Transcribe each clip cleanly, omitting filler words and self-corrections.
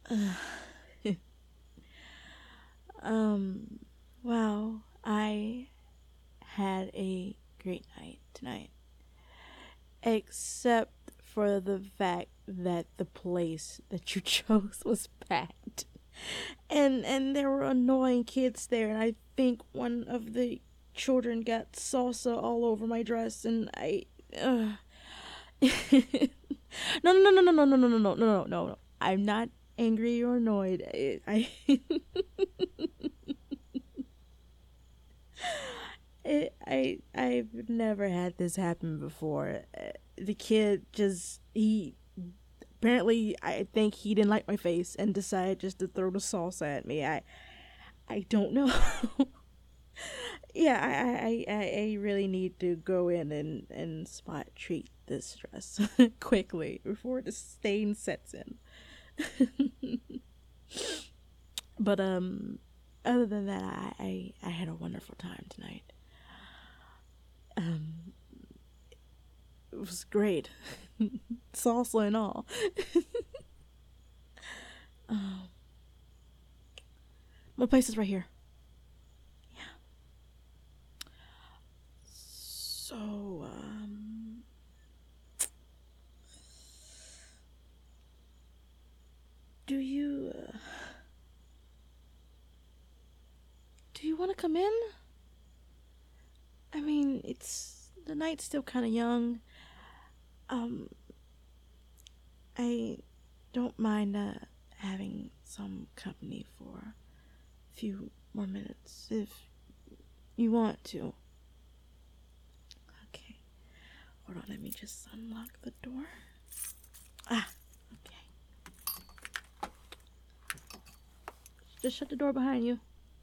um, wow, I had a great night tonight. Except for the fact that the place that you chose was packed. And there were annoying kids there, and I think one of the children got salsa all over my dress, and I no, no, no, no, no, no, no, no, no, no, no, no, no. I'm not angry or annoyed. I've never had this happen before. The kid just he apparently I think he didn't like my face and decided just to throw the salsa at me. I don't know. Yeah, I really need to go in and spot treat this dress quickly before the stain sets in. But other than that, I had a wonderful time tonight. Um, it was great, salsa and all. Um, my place is right here. Yeah. So do you do you want to come in? I mean, it's the night's still kind of young. Um, I don't mind having some company for a few more minutes if you want to. Okay, hold on. Let me just unlock the door. Ah, okay. Just shut the door behind you.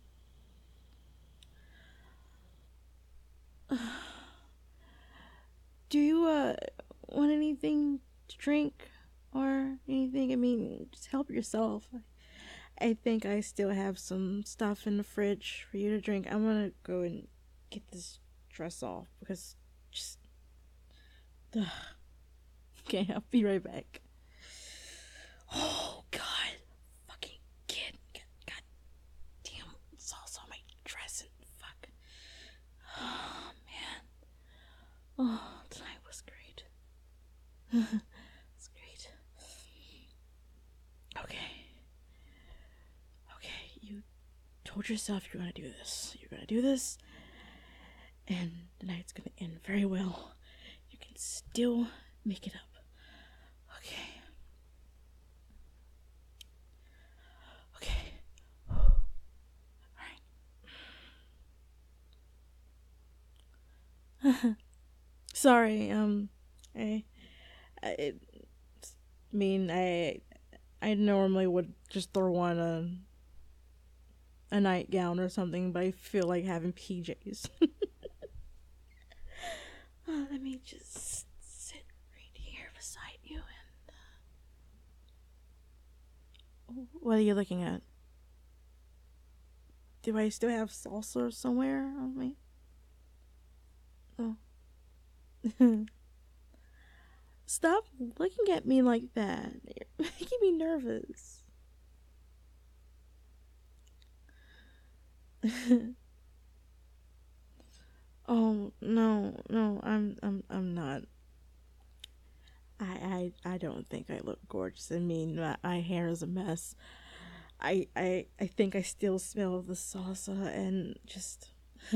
Do you want anything to drink or anything? I mean, just help yourself. I think I still have some stuff in the fridge for you to drink. I'm gonna go and get this dress off because just. Ugh. Okay, I'll be right back. Oh, God. Fucking kid. God damn sauce on my dress and fuck. Oh, man. Oh, tonight was great. It's great. Okay. Okay, you told yourself you're gonna do this. You're gonna do this, and the night's gonna end very well. You can still make it up. Okay. Okay. Alright. Sorry, I, I mean, I normally would just throw on a nightgown or something, but I feel like having PJs. Let me just sit right here beside you. And what are you looking at? Do I still have salsa somewhere on me? Oh. Stop looking at me like that. You're making me nervous. Oh no, no, I'm not. I don't think I look gorgeous. I mean, my hair is a mess. I think I still smell the salsa and just.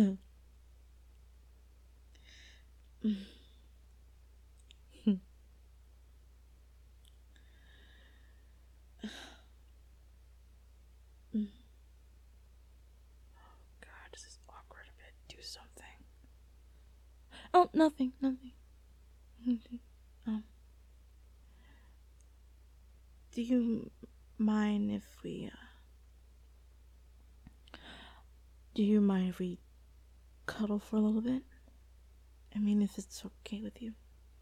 God, this is awkward. I'm gonna do something. Oh, nothing, nothing. Nothing. Um, do you mind if we? Do you mind if we cuddle for a little bit? I mean, if it's okay with you.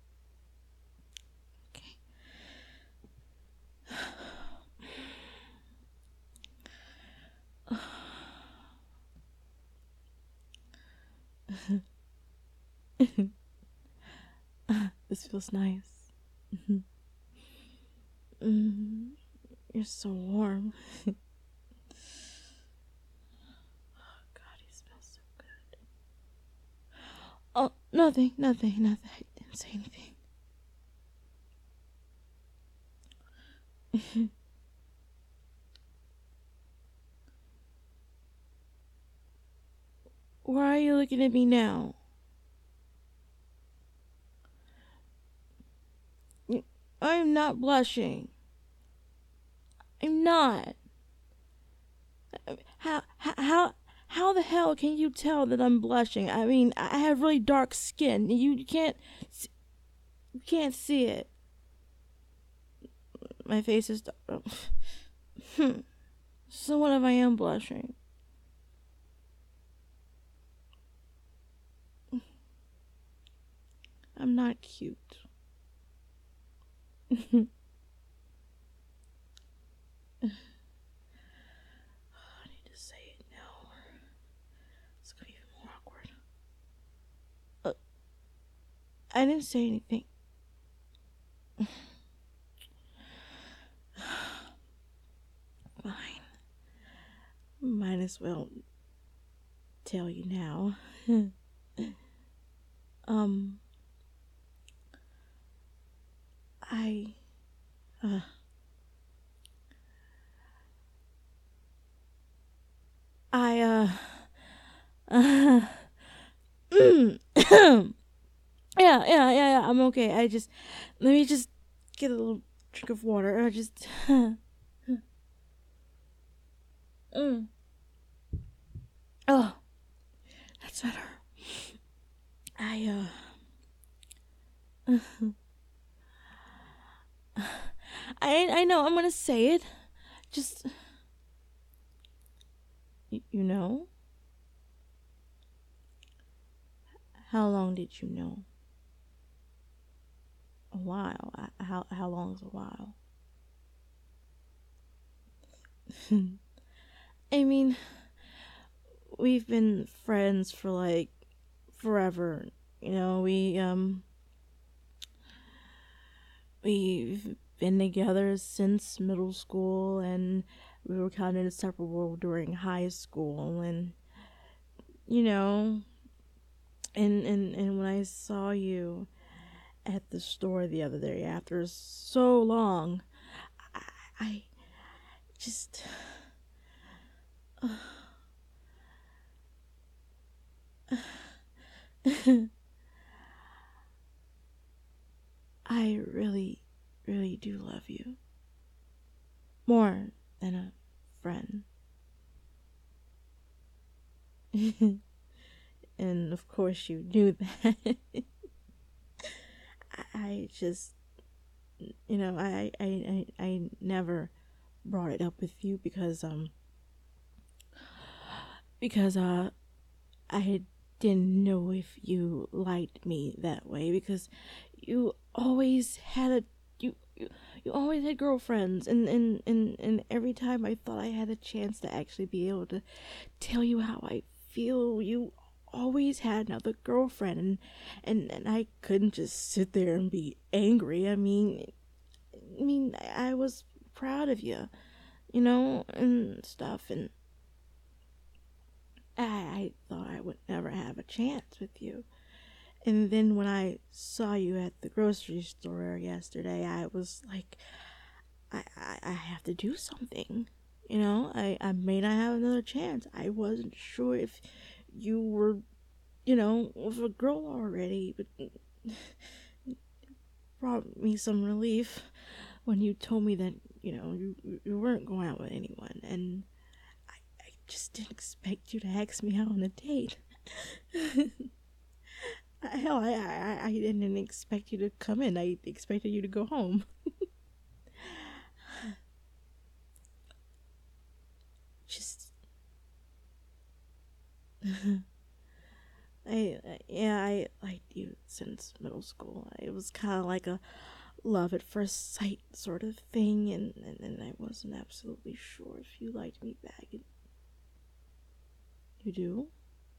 Okay. This feels nice. Mm, You're so warm. Oh, God, he smells so good. Oh, nothing, nothing, nothing. I didn't say anything. Why are you looking at me now? I'm not blushing. I'm not. How the hell can you tell that I'm blushing? I mean, I have really dark skin. You can't see it. My face is dark. So what if I am blushing? I'm not cute. I need to say it now. It's gonna be even more awkward. Uh, I didn't say anything. Fine. Might as well tell you now. um, I, uh, I, yeah, I'm okay. Let me just get a little drink of water. Mm. Oh, that's better. I, I know, I'm gonna say it. Just, you know? How long did you know? A while. How long is a while? I mean, we've been friends for like forever. You know, we've been together since middle school, and we were kind of inseparable during high school, and you know, and when I saw you at the store the other day after so long, I, I just I really, really do love you more than a friend. And of course, you knew that. I just, I never brought it up with you because I didn't know if you liked me that way, because you always had a you always had girlfriends, and every time I thought I had a chance to actually be able to tell you how I feel, you always had another girlfriend, and I couldn't just sit there and be angry. I was proud of you, and stuff, and I thought I would never have a chance with you. And then when I saw you at the grocery store yesterday, I was like, I have to do something. I may not have another chance. I wasn't sure if you were, with a girl already, but brought me some relief when you told me that, you weren't going out with anyone. And I just didn't expect you to ask me out on a date. Hell, I didn't expect you to come in. I expected you to go home. Just, yeah, I liked you since middle school. It was kind of like a love at first sight sort of thing, and I wasn't absolutely sure if you liked me back. You do?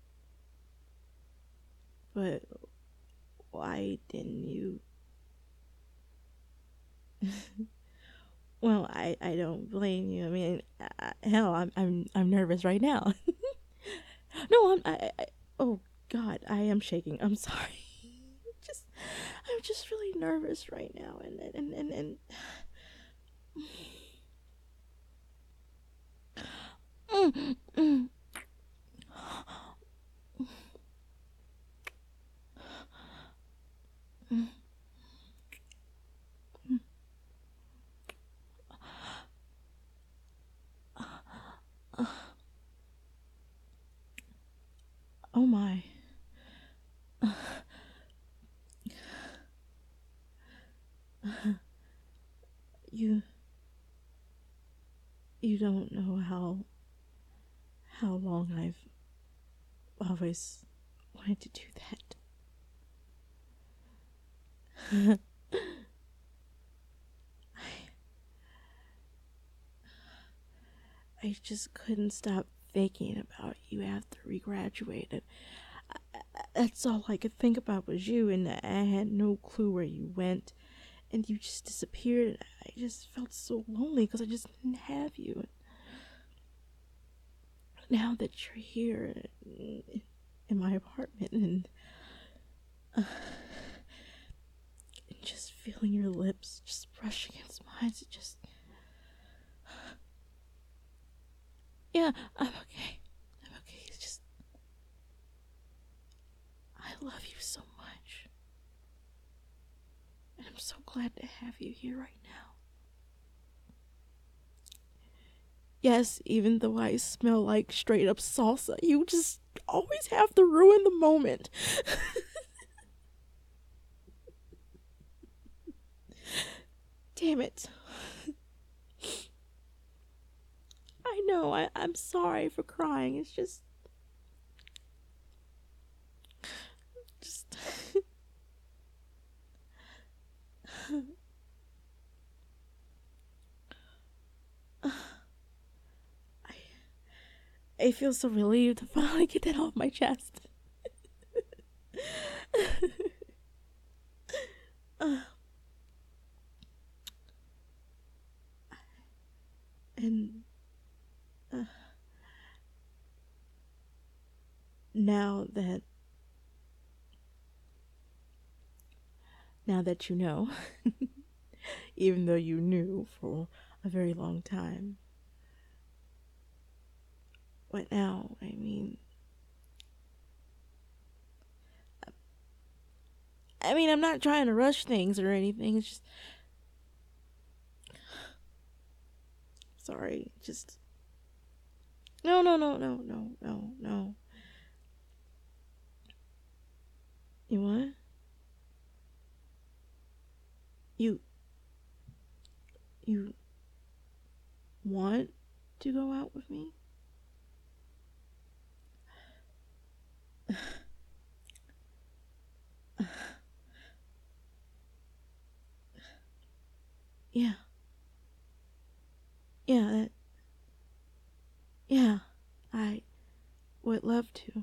But why didn't you? Well, I don't blame you. I mean, hell, I'm nervous right now. No, oh God, I am shaking. I'm sorry. just I'm just really nervous right now, and mm, mm, mm, mm. Oh my. You you don't know how long I've always wanted to do that. I just couldn't stop thinking about you after we graduated. That's all I could think about was you, and I had no clue where you went, and you just disappeared. I just felt so lonely because I just didn't have you. Now that you're here in my apartment, and just feeling your lips just brush against mine, it just, yeah, I'm okay. I'm okay. It's just, I love you so much. And I'm so glad to have you here right now. Yes, even though I smell like straight up salsa, you just always have to ruin the moment. Damn it. I know, I'm sorry for crying. It's just I, I feel so relieved to finally get that off my chest. uh, and uh, now that you know, even though you knew for a very long time, what now? I mean, I'm not trying to rush things or anything. It's just sorry. Just no, no, no, no, no, no, no. You what? You you want to go out with me? Yeah, yeah, yeah. I would love to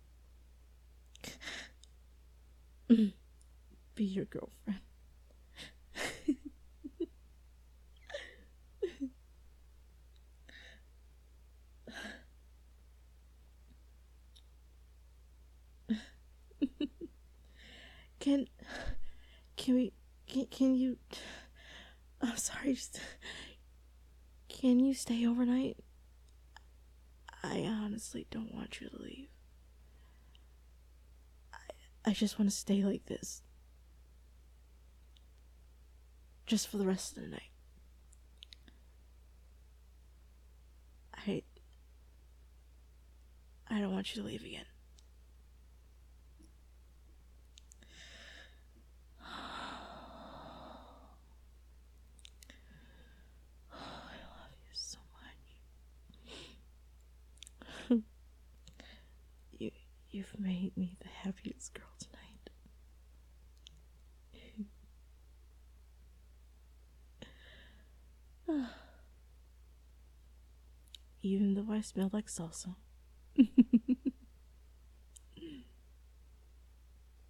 be your girlfriend. Can can we can you? I'm sorry. Just can you stay overnight? I honestly don't want you to leave. I just want to stay like this, just for the rest of the night. I I don't want you to leave again. I love you so much. you you've made me the happiest girl tonight. Even though I smell like salsa.